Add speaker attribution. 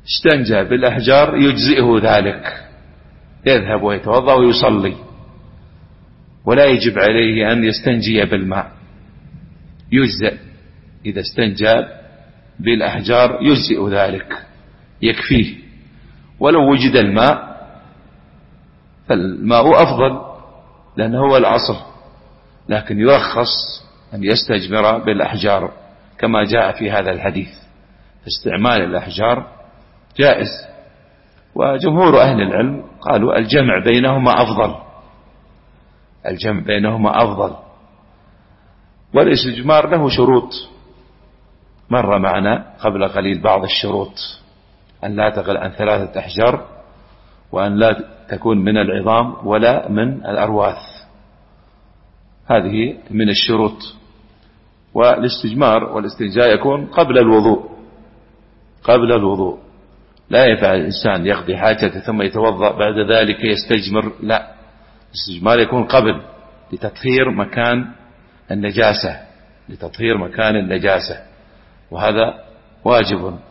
Speaker 1: استنجى بالأحجار يجزئه ذلك، يذهب ويتوضأ ويصلي، ولا يجب عليه أن يستنجي بالماء، يجزئ إذا استنجى بالأحجار يجزئ ذلك يكفيه. ولو وجد الماء فالماء أفضل لأنه هو الأصل، لكن يرخص أن يستجمر بالأحجار كما جاء في هذا الحديث، استعمال الأحجار جائز. وجمهور أهل العلم قالوا الجمع بينهما أفضل، الجمع بينهما أفضل. والاستجمار له شروط مر معنا قبل قليل بعض الشروط، أن لا تقل عن 3 أحجار، وأن لا تكون من العظام ولا من الأرواث، هذه من الشروط. والاستجمار والاستنجاء يكون قبل الوضوء، قبل الوضوء، لا يفعل الإنسان يقضي حاجته ثم يتوضأ بعد ذلك يستجمر، لا، الاستجمار يكون قبل لتطهير مكان النجاسة، لتطهير مكان النجاسة، وهذا واجب